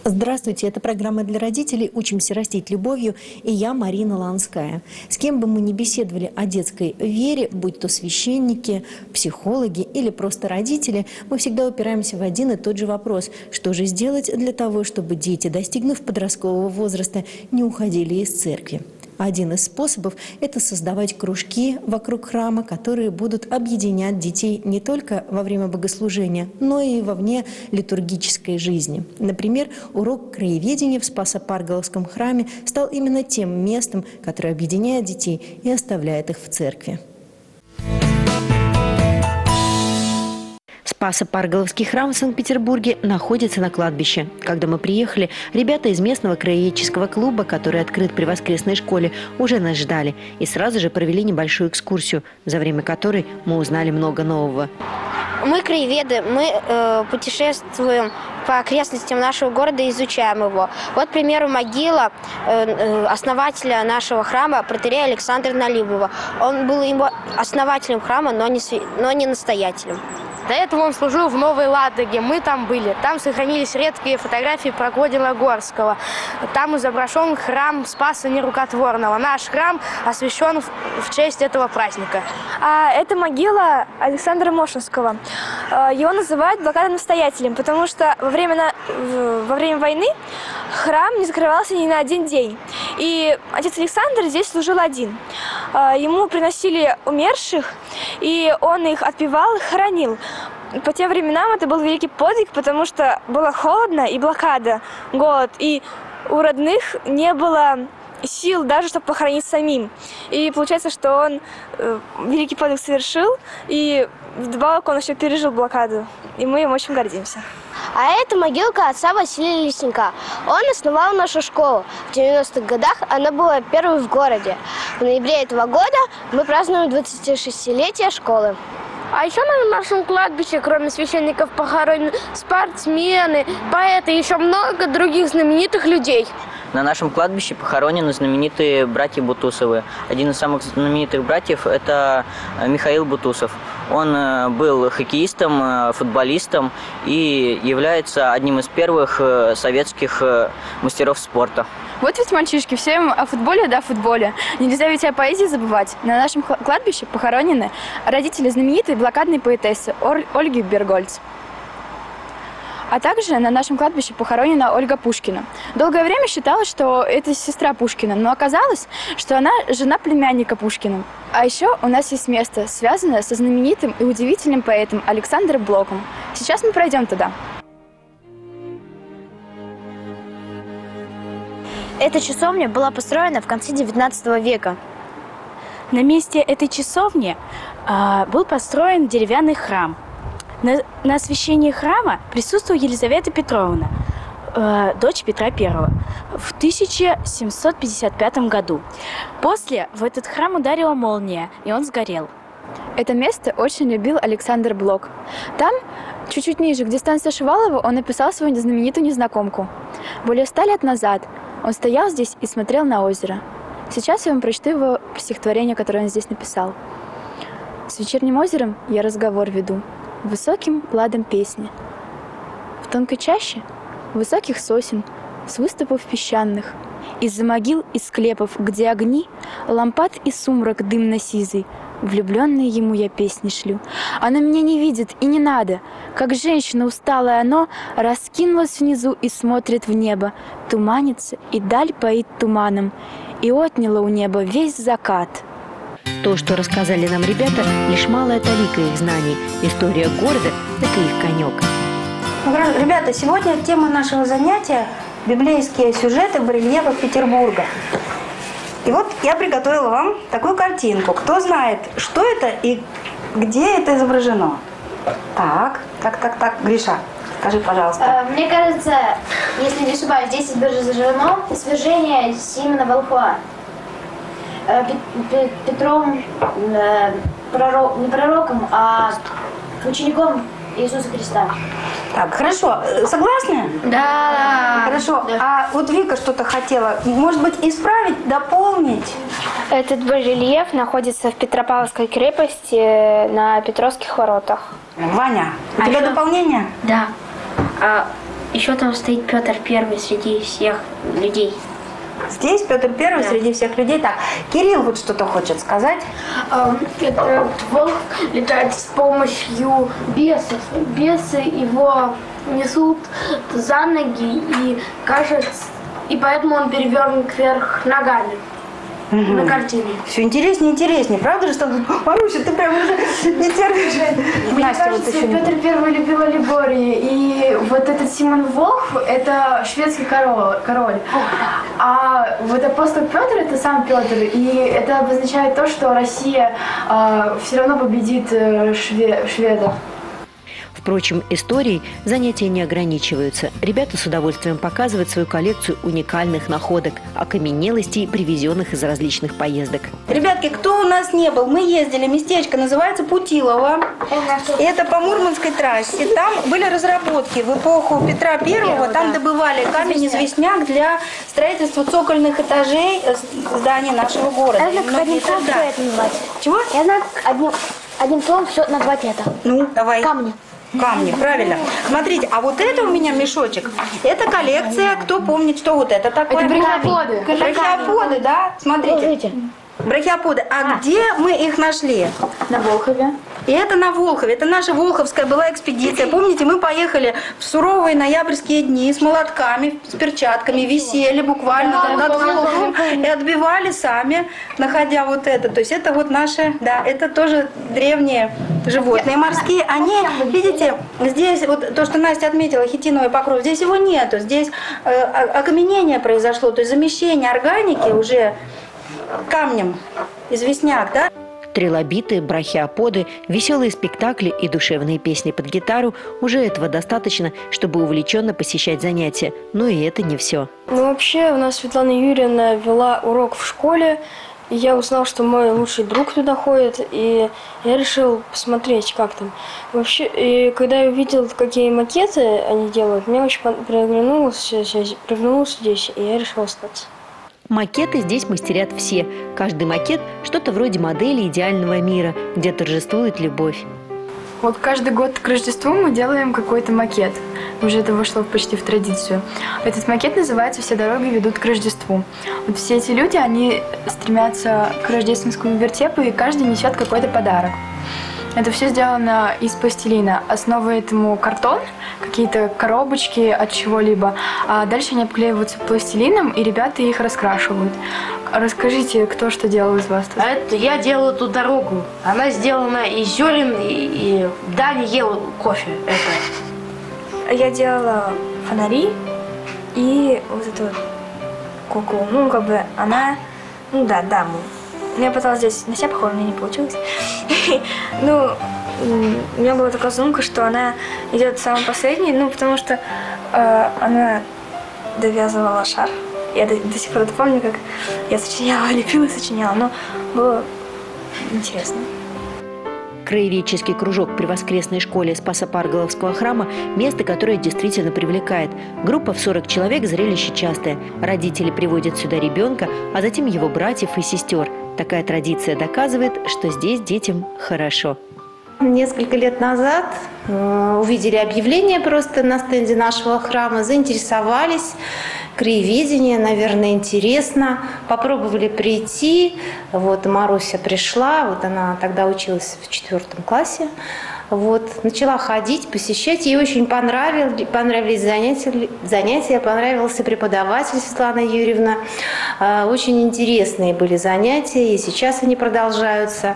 Здравствуйте, это программа для родителей «Учимся растить любовью» и я, Марина Ланская. С кем бы мы ни беседовали о детской вере, будь то священники, психологи или просто родители, мы всегда упираемся в один и тот же вопрос: что же сделать для того, чтобы дети, достигнув подросткового возраста, не уходили из церкви? Один из способов – это создавать кружки вокруг храма, которые будут объединять детей не только во время богослужения, но и вовне литургической жизни. Например, урок краеведения в Спасо-Парголовском храме стал именно тем местом, которое объединяет детей и оставляет их в церкви. Спасо-Парголовский храм в Санкт-Петербурге находится на кладбище. Когда мы приехали, ребята из местного краеведческого клуба, который открыт при воскресной школе, уже нас ждали и сразу же провели небольшую экскурсию, за время которой мы узнали много нового. Мы краеведы, мы путешествуем по окрестностям нашего города и изучаем его. Вот, к примеру, могила основателя нашего храма, протоиерея Александра Налибова. Он был его основателем храма, но не настоятелем. До этого он служил в Новой Ладоге, мы там были. Там сохранились редкие фотографии Прокодила Горского. Там изображен храм Спаса Нерукотворного. Наш храм освящен в честь этого праздника. Это могила Александра Мошинского. Его называют блокадно-настоятелем, потому что во время войны храм не закрывался ни на один день. И отец Александр здесь служил один. Ему приносили умерших, и он их отпевал и хоронил. По тем временам это был великий подвиг, потому что было холодно и блокада, голод, и у родных не было сил даже, чтобы похоронить самим. И получается, что он великий подвиг совершил, и вдобавок он еще пережил блокаду, и мы им очень гордимся. А это могилка отца Василия Лесника. Он основал нашу школу. В 90-х годах она была первой в городе. В ноябре этого года мы празднуем 26-летие школы. А еще на нашем кладбище, кроме священников, похоронены спортсмены, поэты и еще много других знаменитых людей. На нашем кладбище похоронены знаменитые братья Бутусовы. Один из самых знаменитых братьев – это Михаил Бутусов. Он был хоккеистом, футболистом и является одним из первых советских мастеров спорта. Вот ведь мальчишки, все о футболе, да, футболе. Нельзя ведь о поэзии забывать. На нашем кладбище похоронены родители знаменитой блокадной поэтессы Ольги Бергольц. А также на нашем кладбище похоронена Ольга Пушкина. Долгое время считалось, что это сестра Пушкина, но оказалось, что она жена племянника Пушкина. А еще у нас есть место, связанное со знаменитым и удивительным поэтом Александром Блоком. Сейчас мы пройдем туда. Эта часовня была построена в конце XIX века. На месте этой часовни был построен деревянный храм. На освящении храма присутствовала Елизавета Петровна, дочь Петра I, в 1755 году. После в этот храм ударила молния, и он сгорел. Это место очень любил Александр Блок. Там, чуть-чуть ниже, где станция Шувалова, он написал свою знаменитую «Незнакомку». Более 100 лет назад он стоял здесь и смотрел на озеро. Сейчас я вам прочту его стихотворение, которое он здесь написал. «С вечерним озером я разговор веду, высоким ладом песни. В тонкой чаще высоких сосен, с выступов песчаных, из-за могил и склепов, где огни, лампад и сумрак дымно-сизый, влюбленной ему я песни шлю. Оно меня не видит и не надо, как женщина усталая оно раскинулась внизу и смотрит в небо, туманится и даль поит туманом, и отняло у неба весь закат». То, что рассказали нам ребята, лишь малая талика их знаний. История города – это их конек. Ребята, сегодня тема нашего занятия – библейские сюжеты в барельефах Петербурга. И вот я приготовила вам такую картинку. Кто знает, что это и где это изображено? Так, Гриша, скажи, пожалуйста. Мне кажется, если не ошибаюсь, здесь изображено свержение Симона Волхва. Петром, не пророком, а учеником Иисуса Христа. Так, хорошо. Согласны? Да. Хорошо. Да. А вот Вика что-то хотела, может быть, исправить, дополнить? Этот барельеф находится в Петропавловской крепости на Петровских воротах. Ваня, у тебя дополнение? Да. Еще там стоит Петр Первый среди всех людей. Здесь Петр Первый среди всех людей. Так, Кирилл вот что-то хочет сказать. Этот волк летает с помощью бесов. Бесы его несут за ноги и кажется, и поэтому он перевернут кверх ногами. На картине. Все интереснее и интереснее. Правда же, что Маруся, ты прям уже не терпишь. Мне кажется, Петр Первый любил аллегории. И вот этот Симон Волхв – это шведский король. А вот апостол Петр – это сам Петр. И это обозначает то, что Россия все равно победит шведов. Впрочем, историей занятия не ограничиваются. Ребята с удовольствием показывают свою коллекцию уникальных находок, окаменелостей, привезенных из различных поездок. Ребятки, кто у нас не был, мы ездили, местечко называется Путилово. Это по Мурманской трассе. Там были разработки в эпоху Петра Первого. Там добывали камень-известняк для строительства цокольных этажей зданий нашего города. Я знаю, одним словом все это назвать. Чего? Я знаю, одним словом все назвать это. Ну, давай. Камни. Камни, правильно. Смотрите, а вот это у меня мешочек. Это коллекция, кто помнит, что вот это такое? Это брахиоподы. Брахиоподы, да? Смотрите. Брахиоподы. А где мы их нашли? На Волхове. И это на Волхове. Это наша волховская была экспедиция. Помните, мы поехали в суровые ноябрьские дни с молотками, с перчатками, висели буквально над Волховом и отбивали сами, находя вот это. То есть это вот наши, да, это тоже древние животные морские. Они, видите, здесь вот то, что Настя отметила, хитиновый покров, здесь его нету. Здесь окаменение произошло, то есть замещение органики уже камнем, известняк, да? Трилобиты, брахиоподы, веселые спектакли и душевные песни под гитару – уже этого достаточно, чтобы увлеченно посещать занятия. Но и это не все. Ну, вообще, у нас Светлана Юрьевна вела урок в школе, и я узнал, что мой лучший друг туда ходит, и я решил посмотреть, как там. Вообще, и когда я увидел, какие макеты они делают, мне очень приглянулось здесь, и я решил остаться. Макеты здесь мастерят все. Каждый макет – что-то вроде модели идеального мира, где торжествует любовь. Вот каждый год к Рождеству мы делаем какой-то макет. Уже это вошло почти в традицию. Этот макет называется «Все дороги ведут к Рождеству». Вот все эти люди, они стремятся к рождественскому вертепу, и каждый несет какой-то подарок. Это все сделано из пластилина. Основа этому картон, какие-то коробочки от чего-либо. А дальше они обклеиваются пластилином, и ребята их раскрашивают. Расскажите, кто что делал из вас тут? Это я делал эту дорогу. Она сделана из зерен, и Даня ел кофе. Это. Я делала фонари и вот эту вот куклу. Ну, как бы она... Ну да, даму. Я пыталась здесь на себя похожа, у меня не получилось. Ну, у меня была такая задумка, что она идет самой последней, ну, потому что она довязывала шар. Я до сих пор это помню, как я сочиняла, лепила и сочиняла, но было интересно. Краеведческий кружок при воскресной школе Спасо-Парголовского храма – место, которое действительно привлекает. Группа в 40 человек – зрелище частое. Родители приводят сюда ребенка, а затем его братьев и сестер. Такая традиция доказывает, что здесь детям хорошо. Несколько лет назад увидели объявление просто на стенде нашего храма, заинтересовались. Краеведение, наверное, интересно. Попробовали прийти. Вот Маруся пришла, вот она тогда училась в 4 классе. Вот, начала ходить, посещать. Ей очень понравились занятия, понравился преподаватель Светлана Юрьевна. Очень интересные были занятия, и сейчас они продолжаются.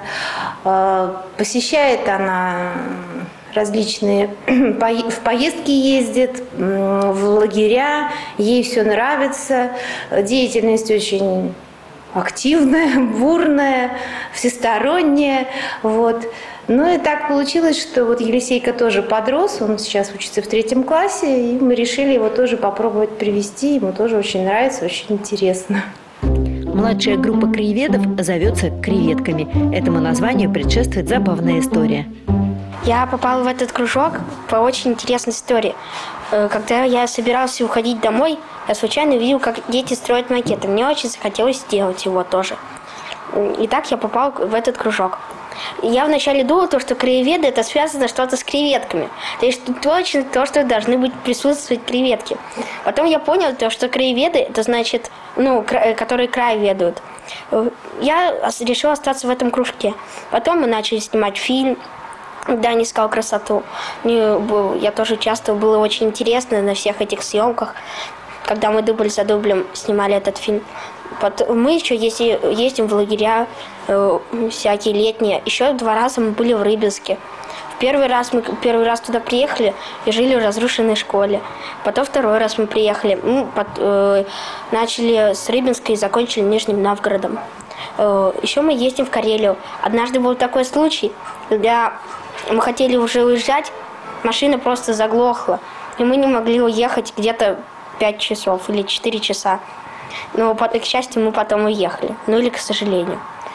Посещает она различные, в поездки ездит, в лагеря, ей все нравится. Деятельность очень активная, бурная, всесторонняя. Вот. Ну и так получилось, что вот Елисейка тоже подрос, он сейчас учится в 3 классе, и мы решили его тоже попробовать привести, ему тоже очень нравится, очень интересно. Младшая группа краеведов зовется «Креветками». Этому названию предшествует забавная история. Я попал в этот кружок по очень интересной истории. Когда я собирался уходить домой, я случайно увидел, как дети строят макеты. Мне очень захотелось сделать его тоже. И так я попал в этот кружок. Я вначале думала, что краеведы это связано что-то с креветками. То есть точно то, что должны быть присутствовать креветки. Потом я поняла, что краеведы это значит, которые край ведают. Я решила остаться в этом кружке. Потом мы начали снимать фильм «Даня искал красоту». Я тоже участвовала, было очень интересно на всех этих съемках. Когда мы дубль за дублем снимали этот фильм. Мы еще ездим в лагеря всякие летние. Еще 2 раза мы были в Рыбинске. Первый раз туда приехали и жили в разрушенной школе. Потом 2-й раз мы приехали. Начали с Рыбинска и закончили Нижним Новгородом. Еще мы ездим в Карелию. Однажды был такой случай, когда мы хотели уже уезжать, машина просто заглохла. И мы не могли уехать где-то 5 часов или 4 часа. Но, к счастью, мы потом уехали. Или к сожалению.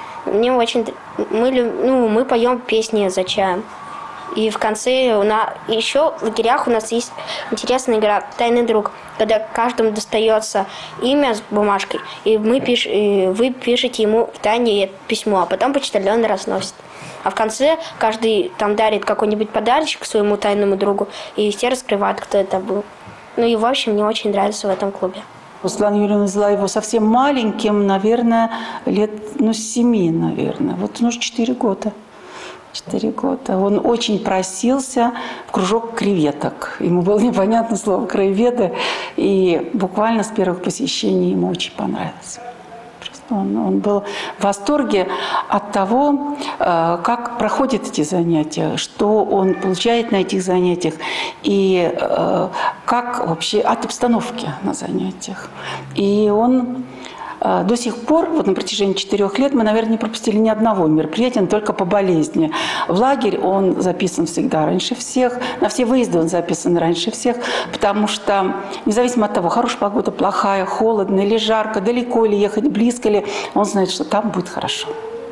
Мы поем песни за чаем. И в конце еще в лагерях у нас есть интересная игра «Тайный друг», когда каждому достается имя с бумажкой, и вы пишете ему в тайне письмо, а потом почтальон разносит. А в конце каждый там дарит какой-нибудь подарочек своему тайному другу, и все раскрывают, кто это был. И в общем, мне очень нравится в этом клубе. Светлана Юрьевна взяла его совсем маленьким, наверное, лет 7, наверное. 4 года. 4 года. Он очень просился в кружок креветок. Ему было непонятно слово «краеведы». И буквально с первых посещений ему очень понравилось. Он был в восторге от того, как проходят эти занятия, что он получает на этих занятиях и как вообще от обстановки на занятиях. И он до сих пор, на протяжении 4 лет, мы, наверное, не пропустили ни одного мероприятия, но только по болезни. В лагерь он записан всегда раньше всех, на все выезды он записан раньше всех, потому что, независимо от того, хорошая погода, плохая, холодно или жарко, далеко ли ехать, близко ли, он знает, что там будет хорошо.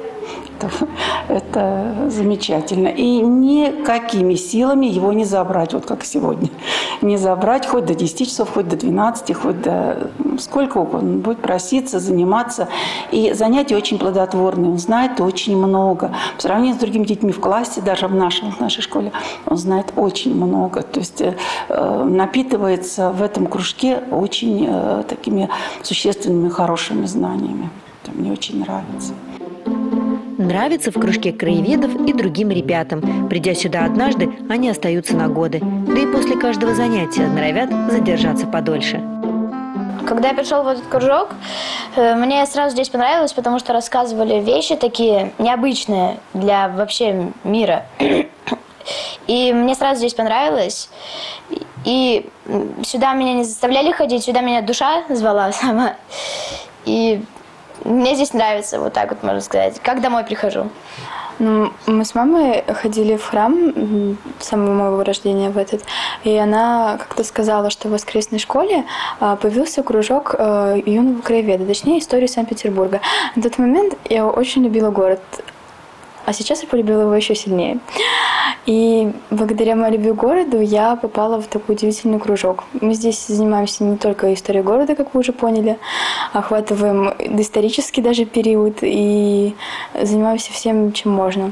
Это замечательно. И никакими силами его не забрать, как сегодня. Не забрать хоть до 10 часов, хоть до 12, хоть до сколько угодно. Он будет проситься, заниматься. И занятия очень плодотворные. Он знает очень много. По сравнению с другими детьми в классе, даже в нашей школе, он знает очень много. То есть напитывается в этом кружке очень такими существенными, хорошими знаниями. Это мне очень нравится. Нравится в кружке краеведов и другим ребятам. Придя сюда однажды, они остаются на годы. Да и после каждого занятия норовят задержаться подольше. Когда я пришел в этот кружок, мне сразу здесь понравилось, потому что рассказывали вещи такие необычные для вообще мира. И мне сразу здесь понравилось. И сюда меня не заставляли ходить, сюда меня душа звала сама. И мне здесь нравится, вот так вот можно сказать. Как домой прихожу. Мы с мамой ходили в храм с самого моего рождения в этот. И она как-то сказала, что в воскресной школе появился кружок юного краеведа, точнее, истории Санкт-Петербурга. На тот момент я очень любила город. А сейчас я полюбила его еще сильнее. И благодаря моей любви к городу я попала в такой удивительный кружок. Мы здесь занимаемся не только историей города, как вы уже поняли, охватываем доисторический даже период и занимаемся всем, чем можно.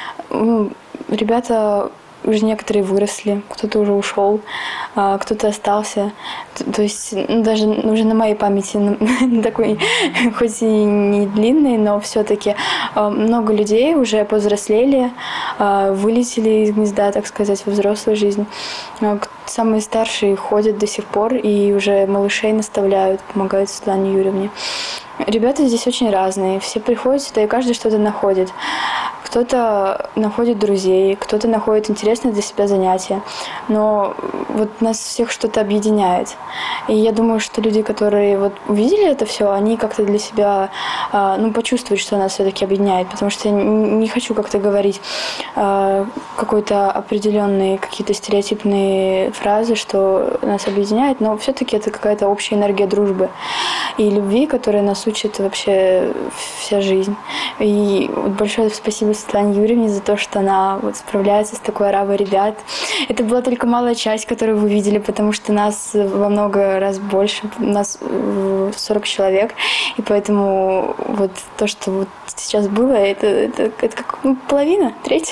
Ребята уже некоторые выросли, кто-то уже ушел, кто-то остался. То есть даже уже на моей памяти такой, хоть и не длинный, но все-таки много людей уже повзрослели, вылетели из гнезда, так сказать, во взрослую жизнь. Самые старшие ходят до сих пор и уже малышей наставляют, помогают Светлане Юрьевне. Ребята здесь очень разные, все приходят сюда и каждый что-то находит. Кто-то находит друзей, кто-то находит интересные для себя занятия. Но вот нас всех что-то объединяет. И я думаю, что люди, которые вот увидели это все, они как-то для себя почувствуют, что нас все-таки объединяет. Потому что я не хочу как-то говорить какой-то определенные, какие-то стереотипные фразы, что нас объединяет, но все-таки это какая-то общая энергия дружбы и любви, которая нас учит вообще вся жизнь. И вот большое спасибо Светлане Юрьевне за то, что она вот справляется с такой оравой ребят. Это была только малая часть, которую вы видели, потому что нас во много раз больше, нас 40 человек, и поэтому вот то, что вот сейчас было, это как половина, треть.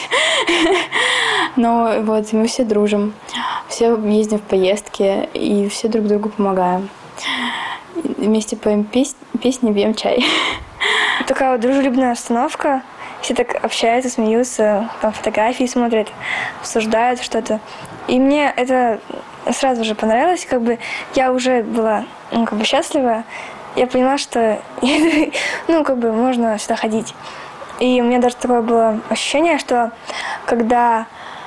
Но вот мы все дружим, все ездим в поездки и все друг другу помогаем. Вместе поем песни, пьем чай. Такая вот дружелюбная обстановка. Все так общаются, смеются, там фотографии смотрят, обсуждают что-то. И мне это сразу же понравилось. Как бы я уже была счастлива. Я поняла, что можно сюда ходить. И у меня даже такое было ощущение, что когда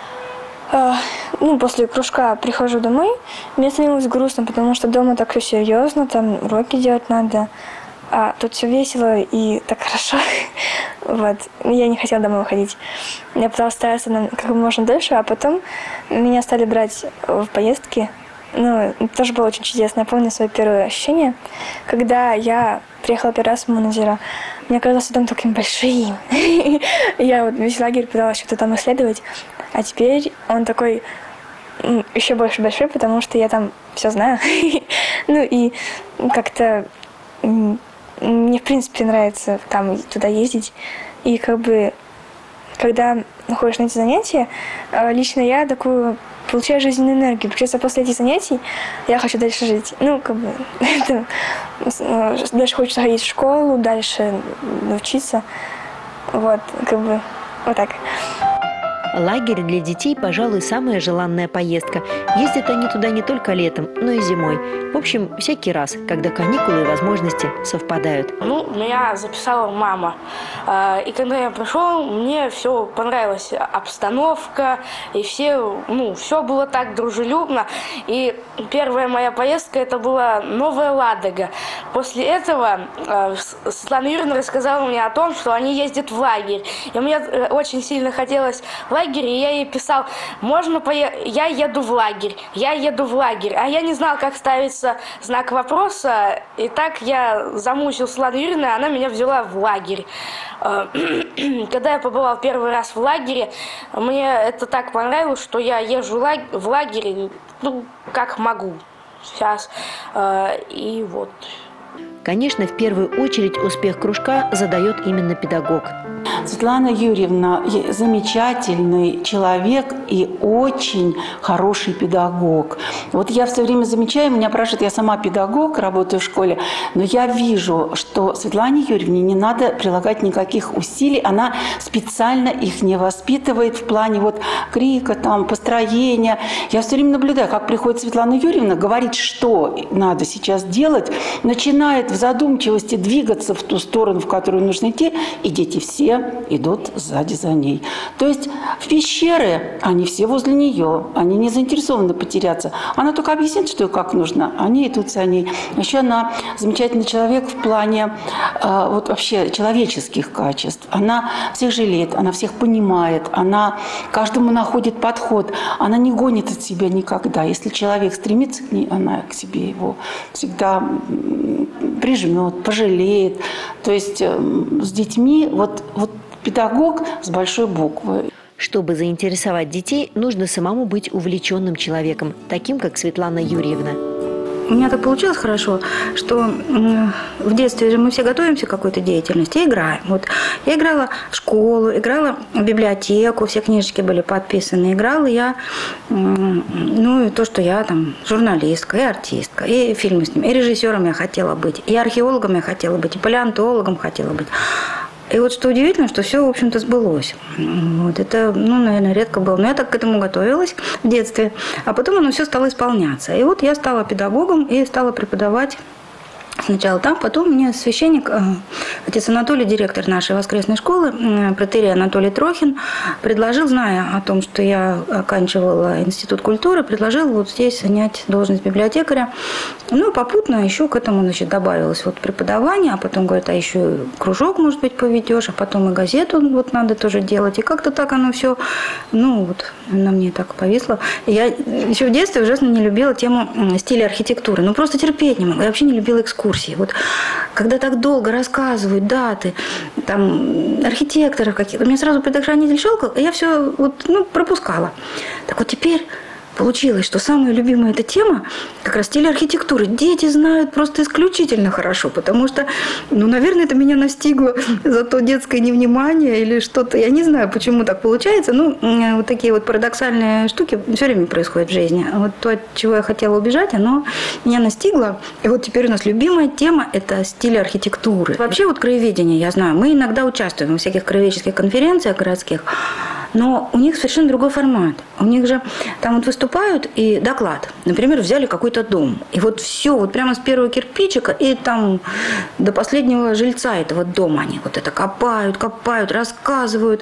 после кружка прихожу домой, мне становилось грустно, потому что дома так все серьезно, там уроки делать надо, а тут все весело и так хорошо. Вот. Я не хотела домой выходить. Я пыталась стараться как можно дольше, а потом меня стали брать в поездки. Это тоже было очень чудесно. Я помню свои первые ощущения, когда я приехала первый раз в Муназира. Мне казалось дом таким большим. Я вот весь лагерь пыталась что-то там исследовать. А теперь он такой еще больше большой, потому что я там все знаю. И как-то мне, в принципе, нравится там туда ездить. И когда ходишь на эти занятия, лично я такую получаю жизненную энергию. Потому что после этих занятий я хочу дальше жить. Дальше хочется ходить в школу, дальше учиться. Вот так. Лагерь для детей, пожалуй, самая желанная поездка. Ездят они туда не только летом, но и зимой. В общем, всякий раз, когда каникулы и возможности совпадают. Меня записала мама. И когда я пришел, мне все понравилось. Обстановка, и все было так дружелюбно. И первая моя поездка, это была Новая Ладога. После этого Светлана Юрьевна рассказала мне о том, что они ездят в лагерь. И мне очень сильно хотелось в лагерь, и я ей писал, я еду в лагерь, а я не знал, как ставится знак вопроса, и так я замучил Светлану Юрьевну, она меня взяла в лагерь. Когда я побывал первый раз в лагере, мне это так понравилось, что я езжу в лагерь, как могу сейчас, и вот. Конечно, в первую очередь успех кружка задает именно педагог. Светлана Юрьевна замечательный человек и очень хороший педагог. Вот я все время замечаю, меня спрашивают, я сама педагог, работаю в школе, но я вижу, что Светлане Юрьевне не надо прилагать никаких усилий, она специально их не воспитывает в плане крика, построения. Я все время наблюдаю, как приходит Светлана Юрьевна, говорит, что надо сейчас делать, начинает в задумчивости двигаться в ту сторону, в которую нужно идти, и дети все идут сзади за ней. То есть в пещеры они все возле нее, они не заинтересованы потеряться. Она только объяснит, что и как нужно, они идут за ней. Еще она замечательный человек в плане вообще человеческих качеств. Она всех жалеет, она всех понимает, она каждому находит подход, она не гонит от себя никогда. Если человек стремится к ней, она к себе его всегда прижмет, пожалеет. То есть с детьми педагог с большой буквы. Чтобы заинтересовать детей, нужно самому быть увлеченным человеком, таким как Светлана Юрьевна. У меня так получилось хорошо, что в детстве же мы все готовимся к какой-то деятельности и играем. Я играла в школу, играла в библиотеку, все книжечки были подписаны. Играла я, и то, что я журналистка, и артистка, и фильмы снимаю, и режиссером я хотела быть, и археологом я хотела быть, и палеонтологом хотела быть. И что удивительно, что все, в общем-то, сбылось. Это, наверное, редко было. Но я так к этому готовилась в детстве. А потом оно все стало исполняться. И я стала педагогом и стала преподавать сначала там, потом мне священник, отец Анатолий, директор нашей воскресной школы, протоиерей Анатолий Трохин, предложил, зная о том, что я оканчивала институт культуры, предложил здесь занять должность библиотекаря. Попутно еще к этому, добавилось преподавание, а потом говорят, а еще кружок, может быть, поведешь, а потом и газету надо тоже делать. И как-то так оно все, на мне так повисло. И я еще в детстве ужасно не любила тему стиля архитектуры. Просто терпеть не могла. Я вообще не любила экскурсии. экскурсии. Вот когда так долго рассказывают даты, там, архитекторов каких-то, у меня сразу предохранитель щелкал, и я все вот, пропускала. Так вот теперь получилось, что самая любимая эта тема как раз стиль архитектуры. Дети знают просто исключительно хорошо, потому что, наверное, это меня настигло за то детское невнимание или что-то. Я не знаю, почему так получается. Вот такие вот парадоксальные штуки все время происходят в жизни. Вот то, от чего я хотела убежать, оно меня настигло. И вот теперь у нас любимая тема – это стиль архитектуры. Вообще вот краеведение, я знаю, мы иногда участвуем в всяких краеведческих конференциях городских, но у них совершенно другой формат. У них же там вот выступают и доклад. Например, взяли какой-то дом. И вот все, вот прямо с первого кирпичика и там до последнего жильца этого дома они вот это копают, рассказывают.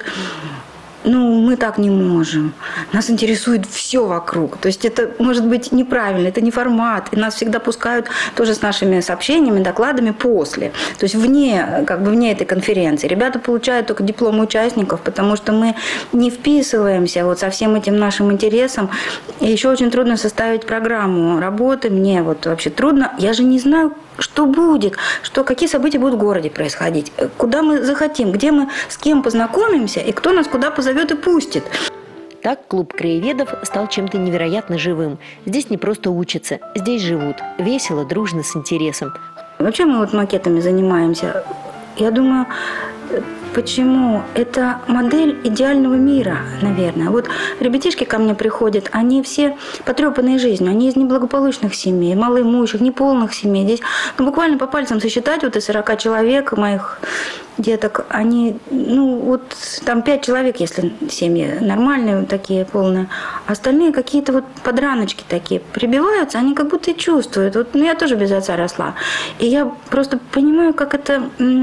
Мы так не можем. Нас интересует все вокруг. То есть это может быть неправильно, это не формат. И нас всегда пускают тоже с нашими сообщениями, докладами после. То есть вне этой конференции. Ребята получают только дипломы участников, потому что мы не вписываемся вот со всем этим нашим интересом. И еще очень трудно составить программу работы. Мне вот вообще трудно. Я же не знаю, что будет, какие события будут в городе происходить, куда мы захотим, где мы с кем познакомимся и кто нас куда позовет и пустит. Так клуб краеведов стал чем-то невероятно живым. Здесь не просто учатся, здесь живут. Весело, дружно, с интересом. Вообще мы вот макетами занимаемся. Я думаю, почему? Это модель идеального мира, наверное. Вот ребятишки ко мне приходят, они все потрепанные жизнью, они из неблагополучных семей, малоимущих, неполных семей. Здесь буквально по пальцам сосчитать вот из 40 человек моих деток, они, там 5 человек, если семьи нормальные, вот такие полные, остальные какие-то вот подраночки такие прибиваются, они как будто и чувствуют. Вот, я тоже без отца росла. И я просто понимаю, как это,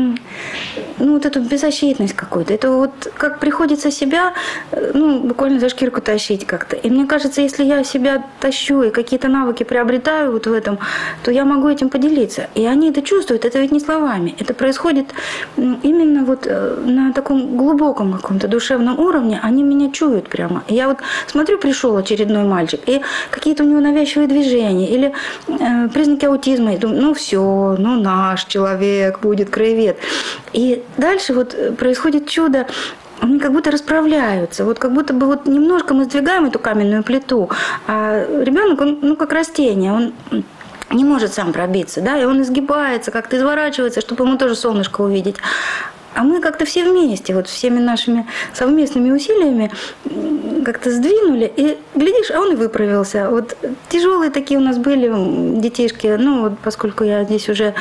вот эту беззащитность какую-то. Это вот как приходится себя, буквально за шкирку тащить как-то. И мне кажется, если я себя тащу и какие-то навыки приобретаю вот в этом, то я могу этим поделиться. И они это чувствуют, это ведь не словами. Это происходит именно вот на таком глубоком каком-то душевном уровне, они меня чуют прямо. Я вот смотрю, пришел очередной мальчик, и какие-то у него навязчивые движения, или признаки аутизма, и думаю, все, наш человек будет краевед. И дальше вот происходит чудо, они как будто расправляются, вот как будто бы вот немножко мы сдвигаем эту каменную плиту, а ребенок, он как растение, он не может сам пробиться, да, и он изгибается, как-то изворачивается, чтобы ему тоже солнышко увидеть. А мы как-то все вместе, вот всеми нашими совместными усилиями как-то сдвинули, и, глядишь, а он и выправился. Вот тяжелые такие у нас были детишки, вот поскольку я здесь уже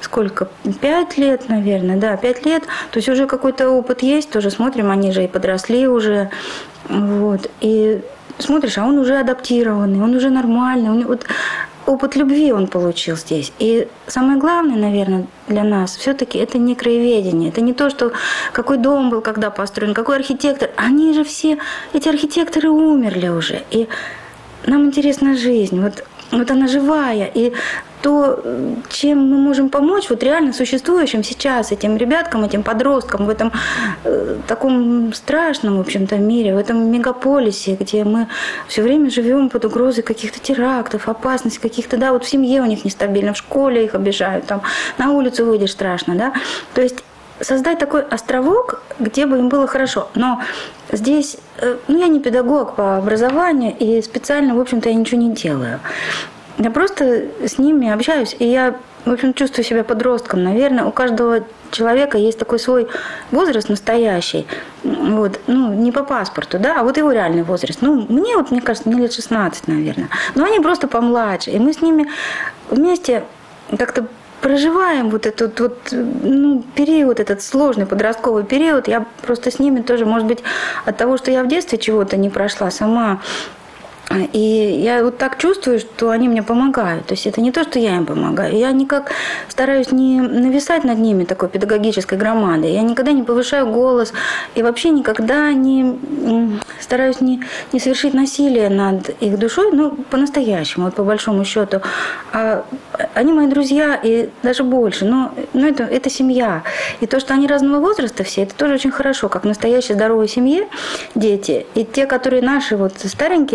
5 лет, наверное, да, 5 лет, то есть уже какой-то опыт есть, тоже смотрим, они же и подросли уже, вот, и смотришь, а он уже адаптированный, он уже нормальный, вот опыт любви он получил здесь. И самое главное, наверное, для нас все-таки это не краеведение. Это не то, что какой дом был когда построен, какой архитектор. Они же все, эти архитекторы умерли уже. И нам интересна жизнь. Вот она живая. И то, чем мы можем помочь вот реально существующим сейчас этим ребяткам, этим подросткам в этом таком страшном, в общем-то, мире, в этом мегаполисе, где мы все время живем под угрозой каких-то терактов, опасностей каких-то, да, вот в семье у них нестабильно, в школе их обижают, там на улицу выйдешь страшно, да, то есть создать такой островок, где бы им было хорошо. Но здесь, я не педагог по образованию, и специально, в общем-то, я ничего не делаю. Я просто с ними общаюсь, и я, в общем, чувствую себя подростком. Наверное, у каждого человека есть такой свой возраст настоящий, вот, не по паспорту, да, а вот его реальный возраст. Мне кажется, мне лет 16, наверное. Но они просто помладше, и мы с ними вместе как-то проживаем вот этот период, этот сложный подростковый период. Я просто с ними тоже, может быть, от того, что я в детстве чего-то не прошла сама, и я вот так чувствую, что они мне помогают. То есть это не то, что я им помогаю. Я никак стараюсь не нависать над ними такой педагогической громадой. Я никогда не повышаю голос. И вообще никогда не стараюсь не совершить насилие над их душой, по-настоящему, вот по большому счету. А они мои друзья, и даже больше. Но это семья. И то, что они разного возраста все, это тоже очень хорошо. Как в настоящей здоровой семье дети. И те, которые наши вот старенькие уже,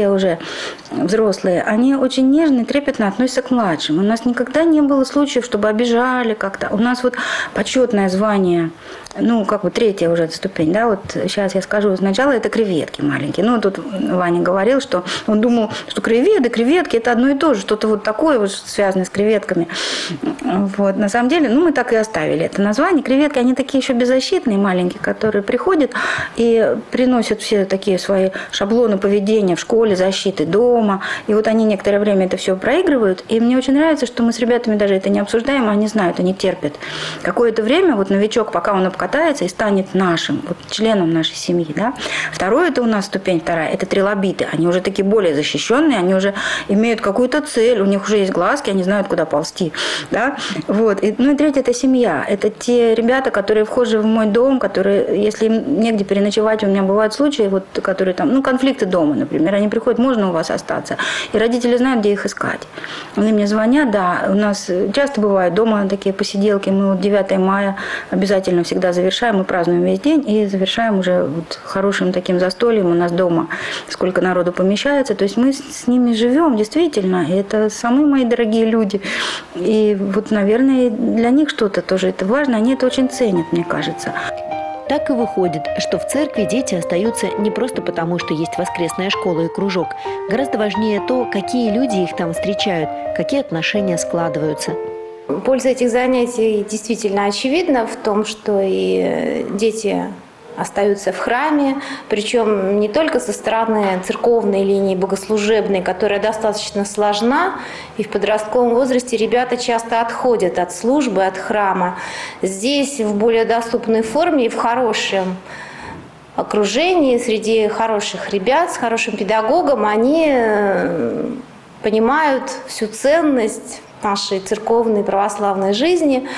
взрослые, они очень нежно и трепетно относятся к младшим. У нас никогда не было случаев, чтобы обижали как-то. У нас вот почетное звание, ну, как бы 3-я уже ступень, да, вот сейчас я скажу, сначала это креветки маленькие. Ну, тут Ваня говорил, что он думал, что креветки это одно и то же, что-то вот такое вот связанное с креветками. Вот, на самом деле, ну, мы так и оставили это название. Креветки, они такие еще беззащитные, маленькие, которые приходят и приносят все такие свои шаблоны поведения в школе, защиты дома. И вот они некоторое время это все проигрывают. И мне очень нравится, что мы с ребятами даже это не обсуждаем, они знают, они терпят. Какое-то время вот новичок, пока он обкатается и станет нашим, вот, членом нашей семьи, да. Второе, это у нас ступень 2, это трилобиты. Они уже такие более защищенные, они уже имеют какую-то цель, у них уже есть глазки, они знают, куда ползти, да. Вот. И, ну и 3, это семья. Это те ребята, которые вхожи в мой дом, которые, если им негде переночевать, у меня бывают случаи, вот, которые там, ну, конфликты дома, например, они приходят, можно у вас остаться, и родители знают, где их искать. Они мне звонят, да, у нас часто бывают дома такие посиделки, мы вот 9 мая обязательно всегда завершаем, мы празднуем весь день и завершаем уже вот хорошим таким застольем у нас дома, сколько народу помещается, то есть мы с ними живем, действительно, и это самые мои дорогие люди, и вот, наверное, для них что-то тоже это важно, они это очень ценят, мне кажется. Так и выходит, что в церкви дети остаются не просто потому, что есть воскресная школа и кружок. Гораздо важнее то, какие люди их там встречают, какие отношения складываются. Польза этих занятий действительно очевидна в том, что и дети остаются в храме, причем не только со стороны церковной линии богослужебной, которая достаточно сложна, и в подростковом возрасте ребята часто отходят от службы, от храма. Здесь в более доступной форме и в хорошем окружении, среди хороших ребят, с хорошим педагогом, они понимают всю ценность нашей церковной православной жизни.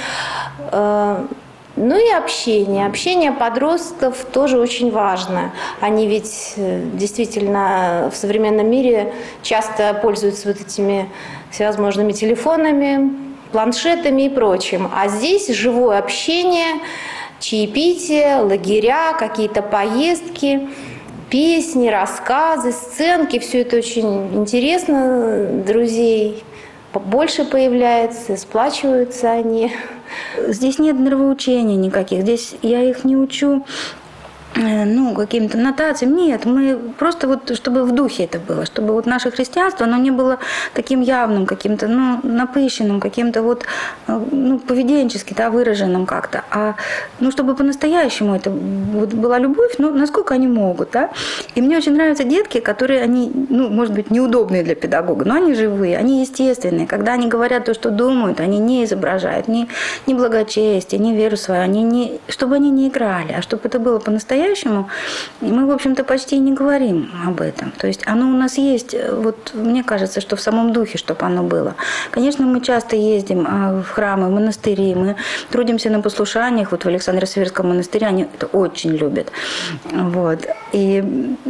Ну и общение. Общение подростков тоже очень важно. Они ведь действительно в современном мире часто пользуются вот этими всевозможными телефонами, планшетами и прочим. А здесь живое общение, чаепитие, лагеря, какие-то поездки, песни, рассказы, сценки. Все это очень интересно. Друзей больше появляется, сплачиваются они. Здесь нет нравоучений никаких, здесь я их не учу каким-то нотациям. Нет, мы просто вот, чтобы в духе это было, чтобы вот наше христианство, оно не было таким явным, каким-то, напыщенным, каким-то вот, поведенчески, да, выраженным как-то, а, чтобы по-настоящему это вот была любовь, насколько они могут, да. И мне очень нравятся детки, которые, они, может быть, неудобные для педагога, но они живые, они естественные. Когда они говорят то, что думают, они не изображают ни благочестие, ни веру свою, чтобы они не играли, а чтобы это было по-настоящему. Мы, в общем-то, почти не говорим об этом. То есть оно у нас есть, вот мне кажется, что в самом духе, чтобы оно было. Конечно, мы часто ездим в храмы, в монастыри, мы трудимся на послушаниях. Вот в Александро-Северском монастыре они это очень любят. Вот. И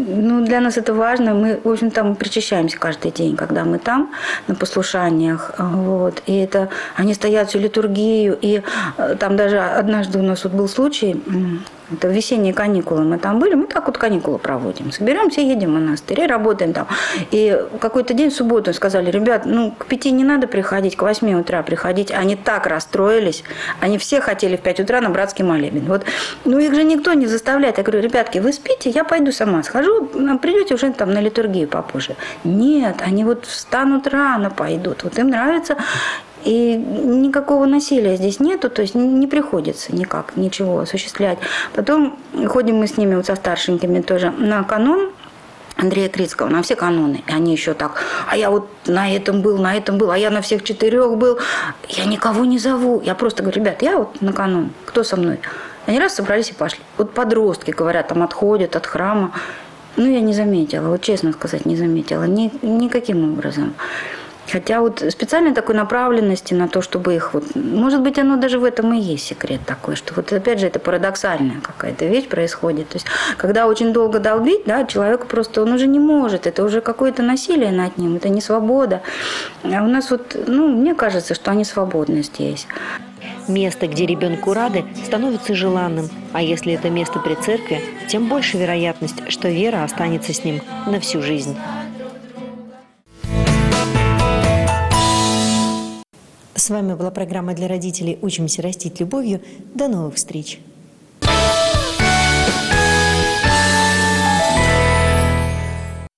для нас это важно. Мы, в общем-то, мы причащаемся каждый день, когда мы там, на послушаниях. Вот. И это они стоят всю литургию. И там даже однажды у нас вот был случай, это в весенние каникулы мы там были, мы так вот каникулы проводим. Соберемся, едем в монастырь, работаем там. И какой-то день в субботу сказали: ребят, к 5 не надо приходить, к 8 утра приходить. Они так расстроились, они все хотели в 5 утра на братский молебен. Вот. Их же никто не заставляет. Я говорю: ребятки, вы спите, я пойду сама схожу, придете уже там на литургию попозже. Нет, они вот встанут рано, пойдут. Вот им нравится. И никакого насилия здесь нету, то есть не приходится никак ничего осуществлять. Потом ходим мы с ними, вот со старшенькими тоже, на канон Андрея Крицкого, на все каноны. И они еще так: а я вот на этом был, а я на всех 4 был. Я никого не зову. Я просто говорю: ребят, я вот на канон, кто со мной? Они раз собрались и пошли. Вот подростки, говорят, там отходят от храма. Я не заметила, вот честно сказать, не заметила никаким образом. Хотя вот специальной такой направленности на то, чтобы их вот... Может быть, оно даже в этом и есть секрет такой, что вот опять же это парадоксальная какая-то вещь происходит. То есть, когда очень долго долбить, да, человек просто, он уже не может, это уже какое-то насилие над ним, это не свобода. А у нас вот, мне кажется, что они свободны здесь. Место, где ребенку рады, становится желанным. А если это место при церкви, тем больше вероятность, что вера останется с ним на всю жизнь. С вами была программа для родителей «Учимся растить любовью». До новых встреч!